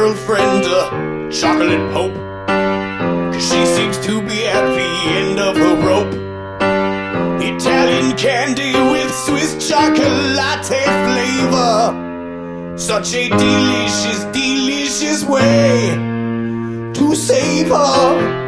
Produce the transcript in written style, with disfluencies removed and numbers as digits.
girlfriend a chocolate pope, 'cause she seems to be at the end of her rope. Italian candy with Swiss chocolate flavor, such a delicious, delicious way to save her.